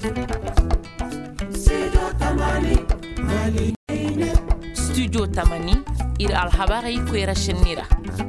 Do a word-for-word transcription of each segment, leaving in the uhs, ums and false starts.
Studio Tamani ir alhabari kwera shenira.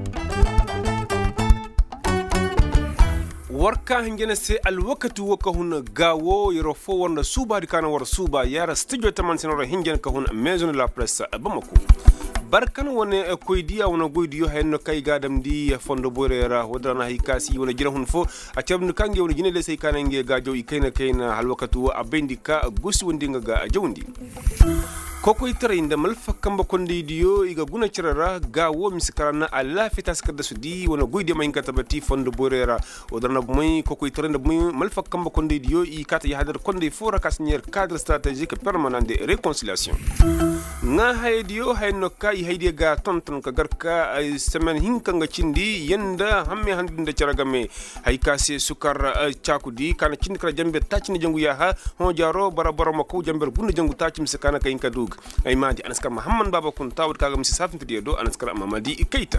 warka hingene se alwakatu waka hun gawo yoro fo wonda suba di kana war suba yara studio taman sinoro hingene ka hun maison de la presse bamako barkan woni koydiya wona goydiyo hayno kay gadam di fondo borera wadana hikasi wona jira hun fo a cabnu kange woni jinele sey kanange gajo ikayna kayna halwakatu abendika gosi wondinga ga jawndi koko itare inda malfa kamba konde diyo iga guna cirara ga wo misikarana alla fitas kada sudi wona goyde ma hinka tabati fondo borera wadana bumay koko itare nda bumay malfa kamba konde diyo i kata yahadar konde fora kasnier cadre stratégique permanent de réconciliation nga haydiyo hayno kay haydi ga tonton ka garka ay semaine hinka nga cindi yenda hamme handinde ciragame hay kasi sukar ciakudi kana cindi kala jambe tacini jangu yaha ho jaro bara bara mako jambe bunde jangu tacim misikana kay hinka dug ay madi anaskar muhammad baba kun tawd kaga misi safinte do anaskar mamadi keita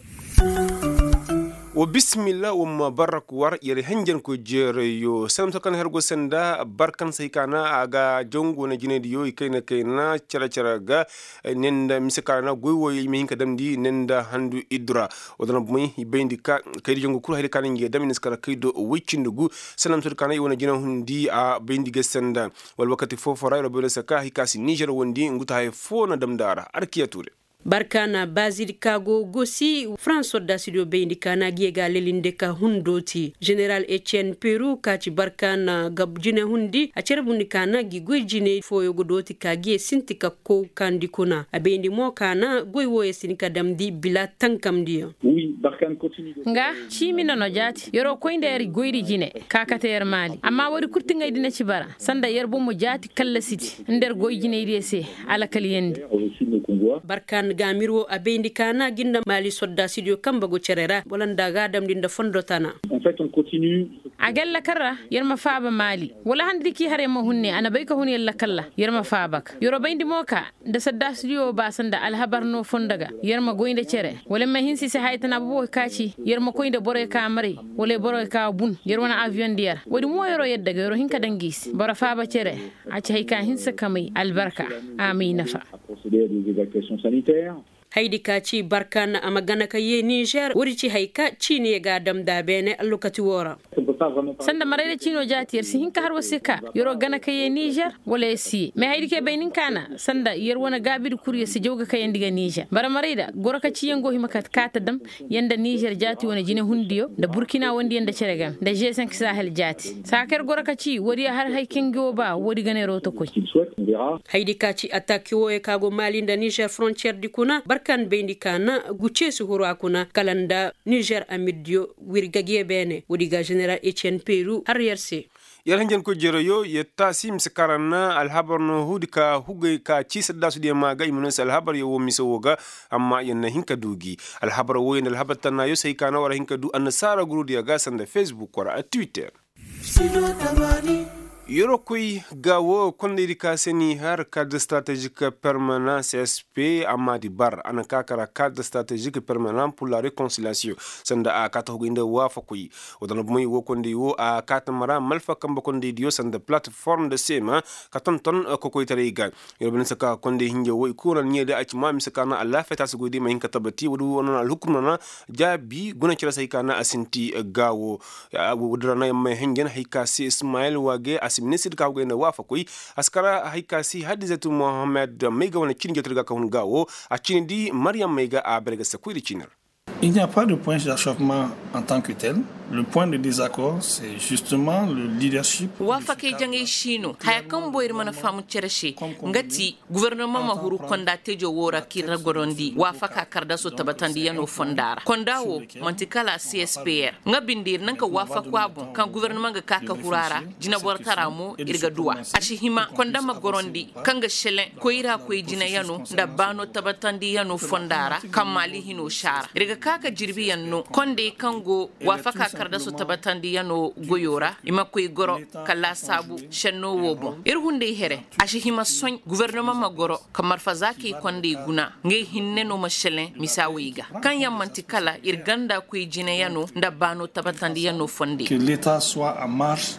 wa bismillah wa mubarak war yare hanjan ko jere yo salam sakan hergo senda barkan sai kana aga jongo na jine diyo ikayna kayna cara cara ga nenda misikana goywo mi hinka damdi nenda handu idra odana bumi bendi ka kaydi jongo kul hayde kana ngi damini skara kaydo wiccindugu salam sakan yona jina hundi a bendi ga senda wal wakati fofo rayro bele saka hikasi niger wondi nguta hay fona damdara arkiyatule barkana bazil kago gosi France da studio bendi kana giega lelinde ka hundoti general Etienne Peru kaci barkana gabjine hundi a cerbundi kana gi goyjine foyo godoti ka gie sintika ko kandikuna abendi mo kana goywo e sinika damdi bila tankamdi oui barkan continue nga chimino no jati yoro koynderi goyri jine kakater mali amma wori kurtinga dina ci bara sanda yerbo mo jati kala siti nder goyjine idese ala kaliyende barkan gamirwo abendi kana ginda mali sodda studio kambago cerera bolanda gadam dinda fondotana en fait on continue agella karra yerma faaba mali wala handi ki hare ma hunne ana bay ka hunne lakalla yerma faabak yoro bayndi moka da sadda studio ba sanda alhabarno fondaga yerma goynde cere wala ma hinsi se haytana bo kaci yerma koynde bore ka mari wala bore ka bun yerwana avion diar wadi mo yoro yeddaga yoro hinka dangis bara faaba cere aci hayka hinsa kamay albarka amina fa procéder des évacuations sanitaires. haydi kaci barkan amagana kaye Niger wuri ci hayka cini ga dam da bene allukati wora sanda marayda cino jatiyar si hinka har wasika yoro gana kaye Niger wala si me haydi ke baynin kana sanda yer wona gabir kuriya si jawga kayen diga Niger bara marayda goraka ci yango himakat kata dam yanda Niger jati wona jine hundiyo da Burkina wondi yanda ceregam da G cinq Sahel jati saker goraka ci wori har hayken goba wori gane roto koy haydi kaci attaque wo e kago Mali da Niger frontière dikuna kan bendi kana gucce su horo akuna kalanda Niger amidio wirgagie bene wodiga general Etienne Peru arrière yar hanjen ko jero yo yetta sim sakarana alhabarno hudika hugay ka ci sadda su de maga imuno alhabar yo miso woga amma yanna hinka dugi alhabar wo yen alhabar tanna yo sai kana wara hinka du an sara guru dia ga sanda Facebook wara Twitter yoro koy gawo konde ka seni har cadre stratégique permanent C S P amadi bar ana kakara cadre stratégique permanent pour la réconciliation sanda a kata huginde wafa koy odana bumay wo konde wo a kata mara malfa kamba konde dio sanda plateforme de sema katon ton ko koy tare ga yoro ben saka konde hinje wo ikura nyede aci mami saka na alla feta su godi mayin katabati wodu wona alhukumna jabi guna cira sai kana asinti gawo wodana yamma hengen haykasi Ismail wage ministre ka gwen wafa koy askara haykasi hadizatu Mohamed mega wona cin jotirga ka hun gawo a cin di Mariam mega a berga sakuiri cinar. Il n'y a pas de point d'achoppement en tant que tel. Le point de désaccord, c'est justement le leadership. Wafake jange shino haya kan boyir mana famu cereshe ngati gouvernement mahuru konda tejo wora kirra gorondi wafaka karda so tabatandi yano fondara kondawo mantikala C S P R ngabindir nanka wafaku abu kan gouvernement ga kaka hurara jina bortara mo irga duwa ashi hima konda magorondi kanga shelen koira koy jina yano da bano tabatandi yano fondara kamali hino shara irga kaka jirbi yanno konde kango wafaka karda so tabatandi yano goyora ima koy goro kala sabu shenno wobo irhunde here ashi hima son gouvernement magoro kamar fazaki konde guna nge hinne no mashelen misawiga kan yammanti kala irganda koy jine yano nda bano tabatandi yano fonde que l'état soit en marche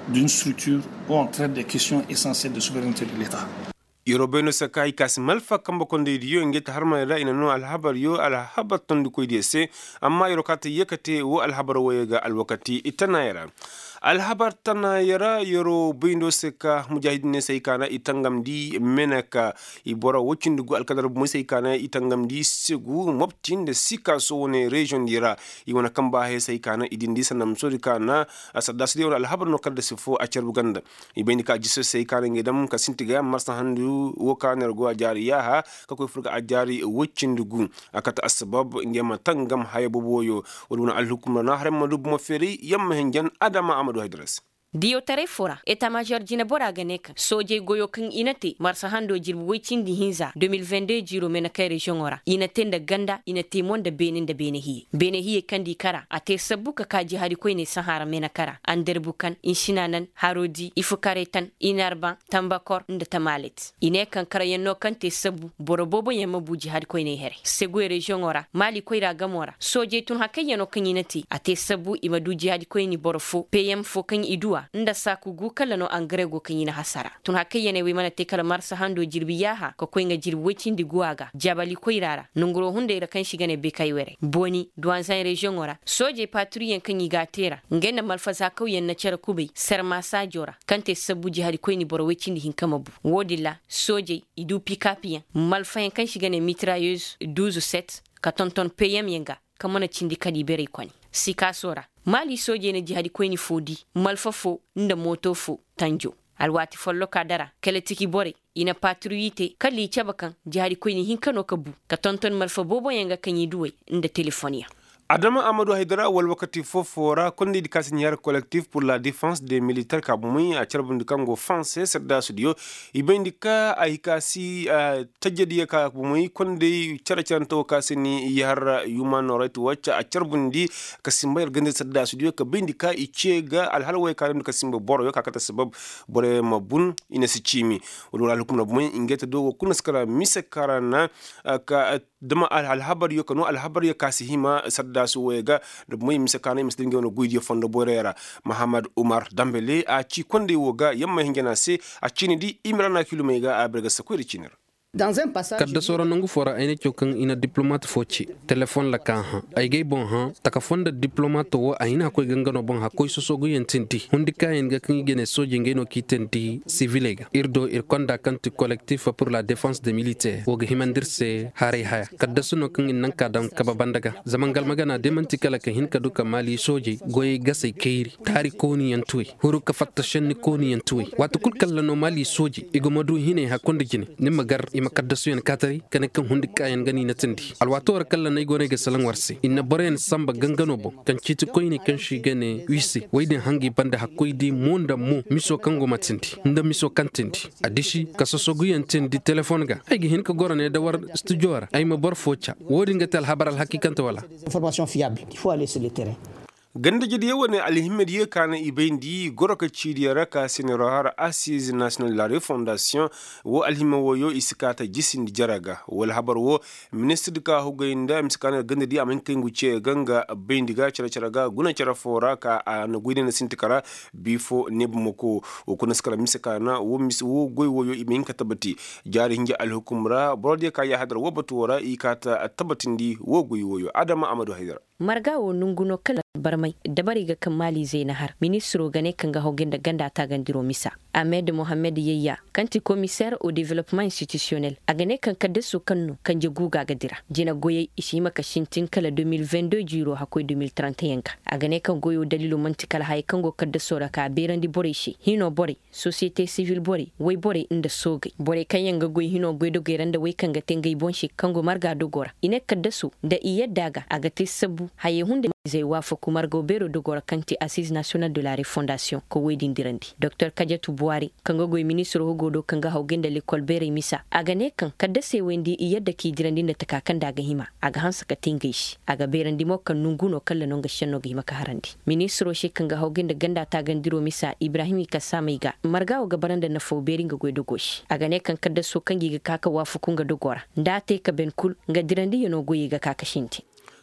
d'une structure où on traite des questions essentielles de souveraineté de l'État. Yorobeno sakai kas malfa kamba konde diyo ngeta harma ila ina no alhabar yo alhabar tondu ko idese amma yorokata yekate wo alhabar woyega alwakati itanayara alhabar tanayara yoro bindo seka mujahidine saykana itangam di menaka ibora wocindugo alkadar mo saykana itangam di segu moptinde sika so woni region dira iwana kamba he saykana idindi sanam sori kana asadas di alhabar no kadda sifo acer buganda ibeni ka jiso saykana ngedam ka sintiga marsa handu wokaner go ajari yaha kako furga ajari wocindugo akata asbab ngema tangam hayaboboyo wona alhukum na harma dub mo feri yamma henjan adama amadu haydras Dio tare fora eta major jina bora ganeka soje goyo kan inate marsa hando jirbu wicin di hinza deux mille vingt-deux jiro mena kai region ora inate da ganda inate mon da benin da benehi benehi kandi kara ate sabuka kaji hari ko ne sahara mena kara anderbukan inshinanan harodi ifukaretan inarban tambakor nda tamalet ine kan kara yenno kan te sabu borobobo yamma buji hari ko ne here segu region ora mali ko ira gamora soje tun hakayeno kan inate ate sabu imaduji hari ko ni borofo pm fo kan idua nda saku gu kala no angrego kanyina hasara tun hakayene we mana te kala marsa hando jirbi yaha ko koinga jirbi wecindi guaga jabali koirara nunguro hunde ira kan shigane be kaywere boni douanzan region ora soje patrouille kanyi gatera ngenda malfaza kawyen na cera kubai serma sajora kante sabuji hadi koini boro wecindi hinkamabu wodilla soje idu pikapien malfayen kan shigane mitrailleuse douze sept ka tonton pm yenga kamana cindi kadi bere kwani sikasora mali soje ne jihadi koini fodi malfafo nda moto fo tanjo alwati follo kadara kele tiki bore ina patrouille kali chabakan jihadi koini hinkano kabu ka tonton malfa bobo yenga kanyi duwe nda telefonia Adama Amadou Haidara wal wakati fofora konde di kasinière collectif pour la défense des militaires kabumi a charbundu kango français sedda studio ibendika aikasi uh, tajadiya kabumi konde chara chanto kasini yar human rights watch a charbundi kasimba gande sedda studio ka bendika ichega alhalwa ka kasimba boro yo kakata sabab bore mabun ina sichimi wala hukum na bumi ingeta do kuna skara misakarana uh, ka dama alhabar yo kanu alhabar yo kasihima sadda su wega da mai misakana misdinge wono guidi fondo borera Muhammad Umar Dambele a ci konde woga yamma hingena se a cini di imrana kilomega a berga sakwiri cinir Dans un passage kadda soro nangu fora ene chokan ina diplomate fochi telephone la kan ha ay gay bon ha taka fonda diplomate wo ayina ko gangano bon ha koy sosogu yententi hundi kayen ga kan gene soje ngeno kitenti civilega irdo ir konda kanti collectif pour la défense des militaires wo himandirse hare haya kadda suno kan nan kadam kaba bandaga zamangal magana demanti kala ka hin kaduka mali soje goy gasay keiri tari koni yantui huru ka fatta shenni koni yantui watu kul kala no mali soje igomadu hine ha konde jini nimagar makaddasu yan katari kana kan hundi kayan gani na tindi alwator kala nay gone ga salan warsi inna boren samba gangano bo kan citi koyni kan shi gane wisi wayden hangi banda hakoydi monda mo miso kango matindi nda miso kantindi adishi kasosogu yan tindi telephone ga ay hin ka gorane da war studio ara ay ma bor focha wodi ngatal habar al hakikanta wala information fiable il faut aller sur le terrain ganda jidi yawane alhimmed ye kana ibendi goroka chidi raka senero har assise national la refondation wo alhima wo yo iskata jisindi jaraga wal habar wo ministre ka hugainda miskana ganda di amen kengu che ganga bendi ga chara charaga guna chara fora ka na guide na sintikara bifo nebmoko o kuna skala miskana wo mis wo goy wo yo imen katabati jari hinja alhukumra brode ka ya hadar wo batura ikata tabatindi wo goy wo yo Adama Amadou Haidara marga wo nunguno kala barmai dabari ga kamali zai nahar ministro gane kan ga hogen da ganda ta gandiro misa Ahmed Mohamed Yaya kanti commissaire au développement institutionnel a gane kan kadda su kanno kan je guga gadira jina goye ishi maka shintin kala deux mille vingt-deux jiro hakoi deux mille trente et un ka a gane kan goyo dalilu mantikal hay kan go kadda sora ka berandi bore shi hino bore société civile bore way bore inda sogai bore kan yanga goy hino goy do geranda way kan ga tengai bonshi kan go marga dogora ine kadda su da iya daga a ga tisabu haye hunde zai wafa kumar gobero dogora kanti assise nationale de la refondation ko wedin dirandi Dr Kadiatou Bouhari kanga goy ministre ho godo kanga hawgenda l'école bere misa aga ne kan kadda se wendi iyadda ki dirandi da takakan daga hima aga hansa ka tingish aga berandi mo kan nunguno kala nonga shanno ga hima ka harandi ministre she kanga hawgenda ganda ta gandiro misa Ibrahim Kasamiga margawo gabaranda na fo beringa goy dogoshi aga ne kan kadda so kangi ga kaka wafa kunga dogora ndate ka ben kul nga dirandi yono goyi ga kaka shinti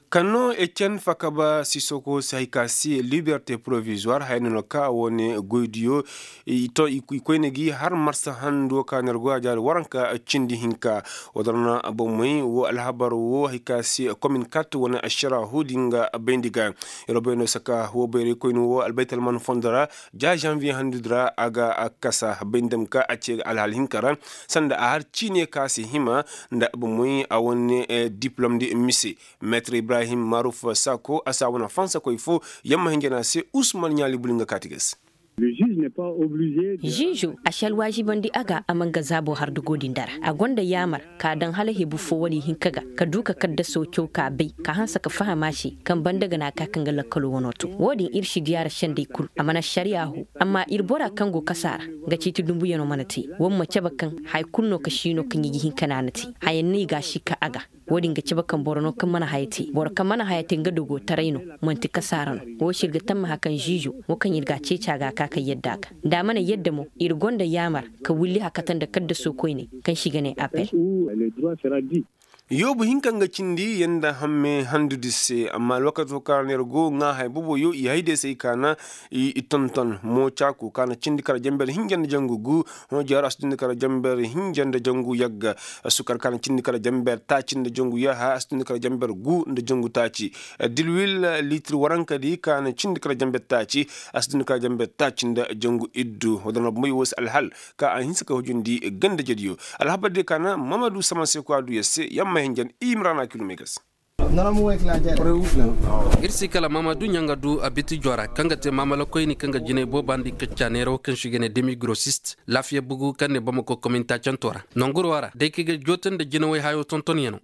Kano Etienne Fakaba Sissoko Saikasi liberté provisoire hayno ka woni goydiyo to ikoynegi har marsa hando kanergo ajar waranka cindi hinka wadarna abomay wo alhabar wo hikasi commune kat wona ashara hudinga bendiga robeno saka wo bere koyno wo albaytal man fondara ja janvier handudra aga akasa bendem ka ace alhal hinkara sanda har cine kasi hima nda abomay awone diplôme de misi maître Ibrahim Marouf Sako asawana fansa ko ifo yamma hingena se Ousmane Nyali bulinga katiges. Le juge n'est pas obligé de... Jijo a shal wajibandi aga amanga zabo har dugo dindara a gonda yamar ka dan hala hebu fo wani hinkaga ka duka kadda so kyau ka bai ka hansa ka fahama shi kan bandaga na ka kan galla kalo wonoto wodin irshi diyar shande kul amana shari'a hu amma irbora kango kasara ga citi dumbu yano manati won mace bakan hay kunno ka shino kan yi hinkana nati hayanni ga shi ka aga wodin ga ciba kan borno kan mana hayati bor kan mana hayati ga dogo taraino manti kasaran wo shirga tamma hakan jijo wo kan yirga ce caga ka kai yadda ka da mana yadda mu irgonda yamar ka wulli hakatan da kadda so ne kan shiga ne appel yobu hinkanga cindi yanda hamme handudisse amma lokacin karner go nga hay bubo yo i hayde sai kana i tonton mo chaku kana cindi kara jambel hinjande jangu gu no jaras cindi kara jambel hinjande jangu yagga sukar kana cindi kara jambel ta cindi jangu ya ha cindi kara jambel gu nde jangu taci dilwil litre waranka di kana cindi kara jambel taci asdin kara jambel ta cindi jangu iddu wadana moy wos alhal ka an hinska hojundi ganda jediyo alhabade kana Mamadou Samanse ko adu yesse yamma henjan imrana kilometers irsi kala Mamadou nyanga du abiti jora kanga te mamala koyni kanga jine bo bandi kaccanero kan shigene demi grossiste lafiya bugu kanne bamako commenta chantora nongoro wara de kige joten de jine way hayo tonton yeno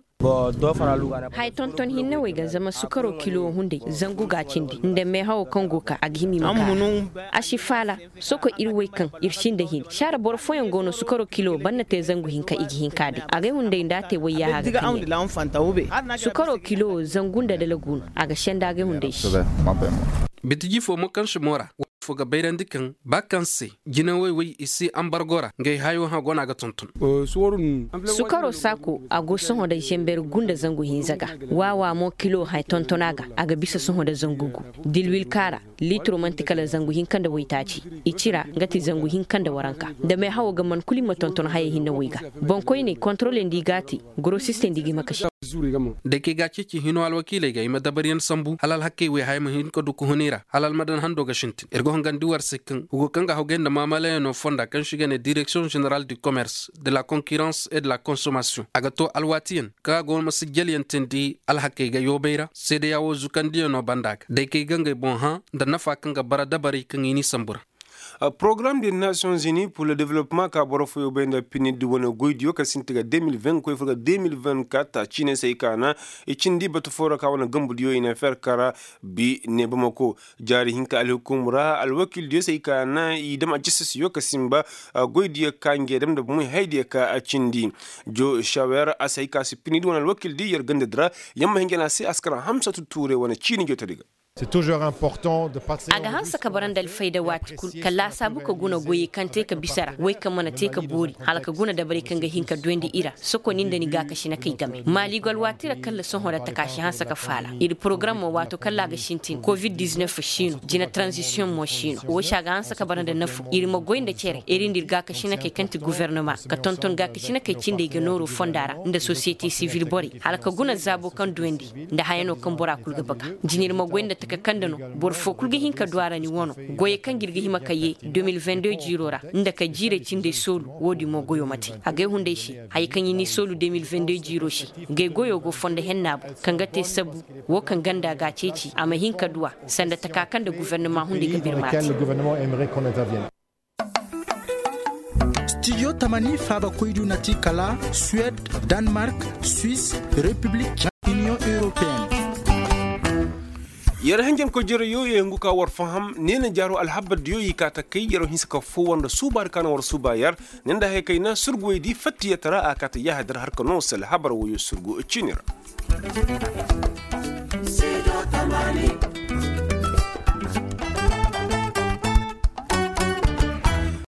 hay tonton hinne wai ga zama sukaro kilo hunde zangu ga cindi nda me hawo kango ka agimi maka ashi fala soko irwai kan irshin da hin shara bor foyon gono sukaro kilo banna te zangu hinka igi hinkadi aga hunde nda te wai ya haga sukaro kilo zangunda da lagun aga shenda aga hunde shi bitiji fo mo kan shimora foga bayrandi kan bakanse jina way way isi ambargora ngay hayo ha gona ga tonton sukaro sako ago son da jember gunda zangu hinzaga wawa mo kilo hay tontonaga aga bisa son da zangugu dilwil kara litro mantikala zangu hinkanda waytaci icira ngati zangu hinkanda waranka da mai hawo ga man kulima tonton haye hinna wayga bon koyne controle ndi gati grossiste ndi makashi de ke ga cici hino al wakile ga ima dabariyan sambu halal hakke we hay mahin ko duko honira halal madan hando ga shintin ergo ngandi war sekkan ugo kanga hogenda mamala no fonda kan shigene direction générale du commerce de la concurrence et de la consommation agato alwatien ka gon masjali entendi al hakke ga yobeira sede yawo zukandi no bandak de ke ganga bon ha da nafa kanga bara dabari kan ini sambura. Uh, programme des Nations Unies pour le développement kaborofo yobenda pinid wona goydio ka sintiga deux mille vingt ko fuga deux mille vingt-quatre chine seikana e chindi batu fora ka wona gambudio ina fer kara bi ne bamako jari hinka al hukumra al wakil dio seikana i dama jissis yo ka simba uh, goydio kange dem da muy haydi ka chindi jo shawer asaika si pinid wona al wakil di yer gande dra yamma hingena se askara hamsatu toure wona chini jotadiga. C'est toujours important de passer. Aga hansa ka barandal faida wat kul kala sabu ka guna goyi kan te ka bisara wai ka mana te ka bori halaka guna da bare kan ga hinka duendi ira soko ninda ni ga ka shi na kai game mali gol watira kala son hoda ta kashi hansa ka fala ir program mo wato kala ga shintin covid dix-neuf shino jina transition mo shino wo shaga hansa ka barandal nafu ir mo goyin da cere irin dir ga ka shi na kai kanti gouvernement ka tonton ga ka shi na kai cinde ga noro fondara inda society civil bori halaka guna zabo kan duendi da hayano kan bora kul ga baka jinir mo goyin da ka kandano bor fokulge hinka duara ni wono goye kan girgi hima kaye deux mille vingt-deux jirora nda ka jire cinde solu wodi mo goyo mati age hunde shi hay kan yini solu deux mille vingt-deux jiro shi ge goyo go fonde hennabo kan gate sabu wo kan ganda ga ceci ama hinka duwa sanda takakan da gouvernement hunde ga birma le gouvernement aimerait qu'on intervienne. Studio Tamani Faba Koidu Nati Kala, Suède, Danemark, Suisse, République, Union Européenne. yara hangen ko jere yo e nguka war faham nena jaro alhabad yo yika ta kay yaro hinska fo wanda subar kana war subayar nenda he kayna surgu di fatti yatara akata ya hadar har kano sal habar wo surgu chinira.